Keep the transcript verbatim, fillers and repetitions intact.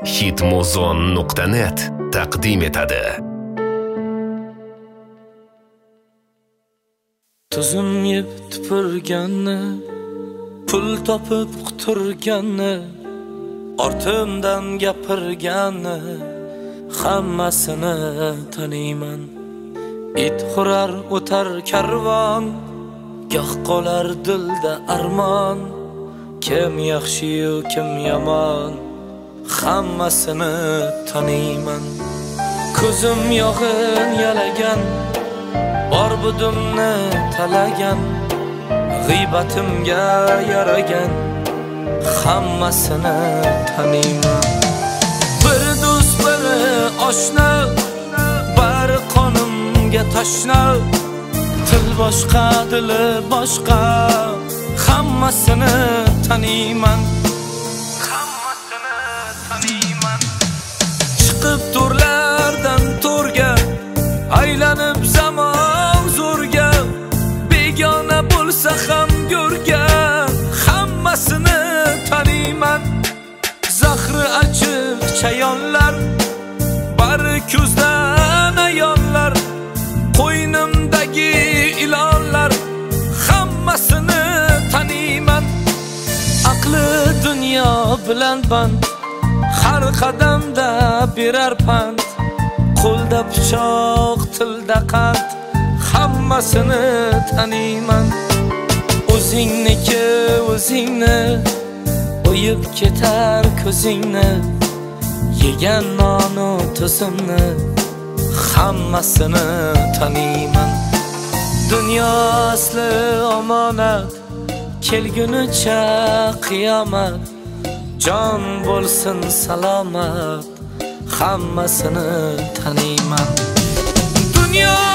hitmuzon nuqta net taqdim etadi. Tuzum yeb tupurganni, pul topib quturganni, ortimdan gapirganni, hammasini taniyman. It xurar o'tar karvon, goh qolar dilda armon. Kim yaxshi-yu kim yomon, hammasini taniyman. Ko'zim yog'in yalagan, bor budimni talagan, g'iybatimga yaragan, hammasini taniyman. Bir do'st biri oshna, bari qonimga tashna. Til boshqa, dili boshqa, hammasini taniyman. Hammasini taniyman. Chiqib to'rlardan to'rga, aylanib zamon zo'rga, begona bo'lsa ham go'rga, hammasini taniyman. Zahri achchiq chayonlar, bari ko'zdan ayonlar, qo'ynimdagi ilonlar, hammasini taniyman. Aqli dunyo bilan band, har qadamda berar pand. Qo'lda pichoq, tilda qand, hammasini taniyman. O'zingniki o'zingni, o'yib ketar ko'zingni, yegan nonu tuzimni, hammasini taniyman. Dunyo asli omonat, kelgunicha qiyomat. Jon bo'lsin salomat, hammasini taniyman. Dunyo